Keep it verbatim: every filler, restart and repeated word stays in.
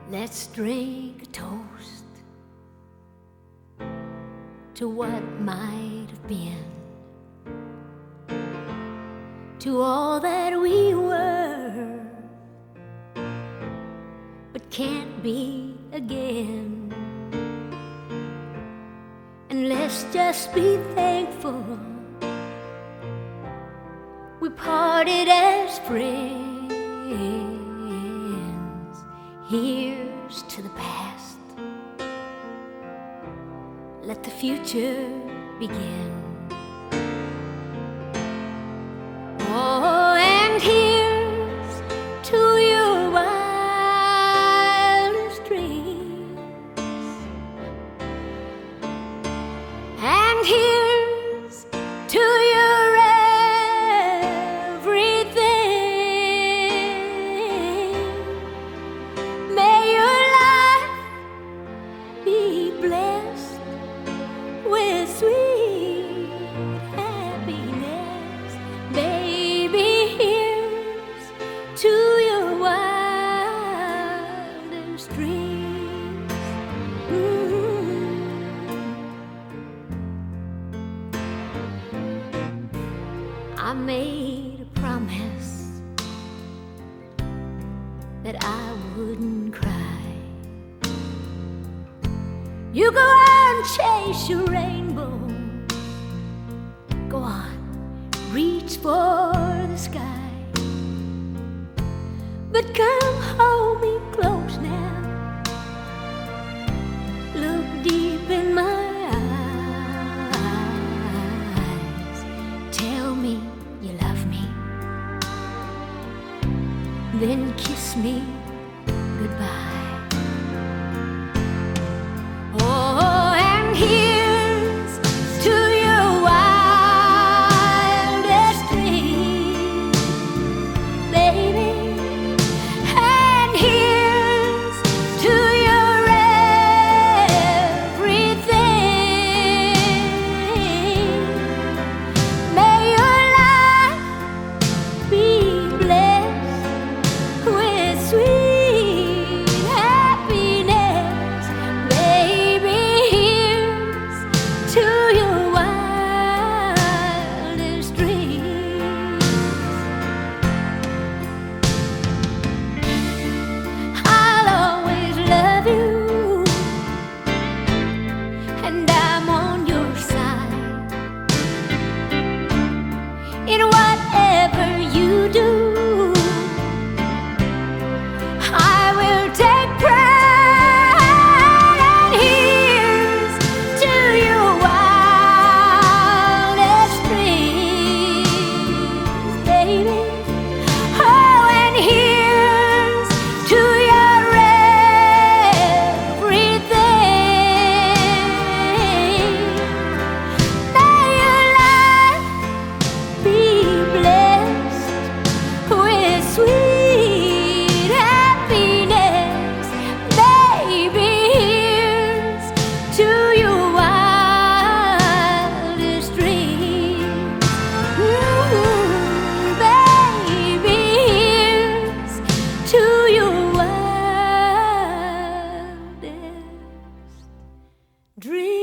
Let's drink a toast to what might have been, to all that we were, but can't be again. And let's just be thankful we parted as friends. Here's to the past, let the future begin. Oh, and here's to your wildest dreams, and here's to your everything. May your life be blessed with sweet happiness. Baby, here's to your wildest dreams. Mm-hmm. I made a promise that I wouldn't cry. You go out and chase your rainbow. Go on, reach for the sky. But come hold me close now. Look deep in my eyes. Tell me you love me. Then kiss me goodbye. Oh, and here's to your wildest dreams, baby. And here's to your everything. May your life be blessed with sweet happiness. Baby, here's to your wildest dreams. I'll always love you, and I'm on your side in whatever you do. I will take pride, and here's to your wildest dreams, baby. Oh, and here's to your everything. May your life be blessed with sweet happiness. Baby, here's to your wildest dreams. Ooh, baby, here's to your wildest dreams.